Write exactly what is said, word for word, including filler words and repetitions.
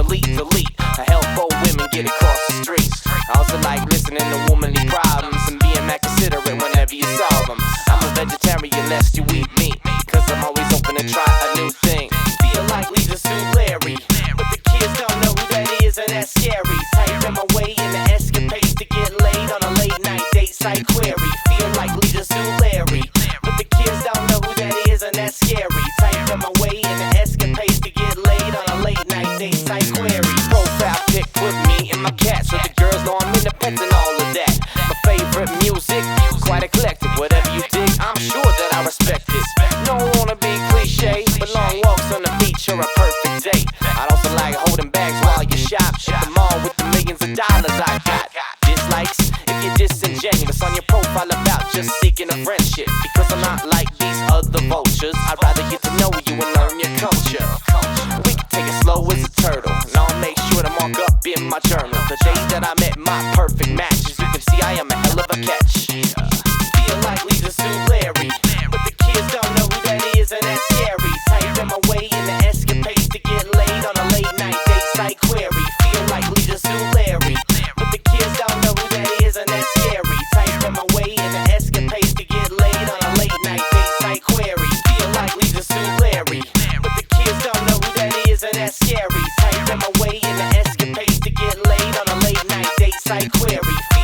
delete, delete. I help old women get across the street. I also like listening to womanly problems and being mad considerate whenever you solve them. I'm a vegetarian lest you eat meat, cause I'm always open to try a new thing. Feel like Lisa Sue Larry, but the kids don't know who that is, and that's scary. Type them away in the escapades to get laid on a late night date site query. Feel like Lisa Sue Larry, but the kids don't know who that is, and that's scary. Type them away in the escapades to get laid on a late night date site query. Profile pic with me and my cat, so the girls know I'm independent and all of that. My favorite music, quite eclectic. Whatever you dig, I'm sure that I respect it. Don't wanna be cliche, but long walks on the beach are a perfect date. I'd also like holding bags while you shop at the mall with the millions of dollars I got. Dislikes if you're disingenuous on your profile about just seeking a friendship, because I'm not like these other vultures. I'd rather get to know you and learn your culture. We can take it slow as a turtle, and I'll make sure to mark up in my journal the days that I met my perfect match. As you can see, I am a hell of a catch. Feel like Lisa Sue Larry, but the kids don't know who that is, and that's scary. Type them away in the escapades to get laid on a late night date site query. Feel like Lisa Sue Larry, but the kids don't know who that is, and that's scary. Type them away in the escapades to get laid on a late night date site query. Feel like Lisa Sue Larry, but the kids don't know who that is, and that's scary. Type them away in the escapades to get laid on a late night date site query.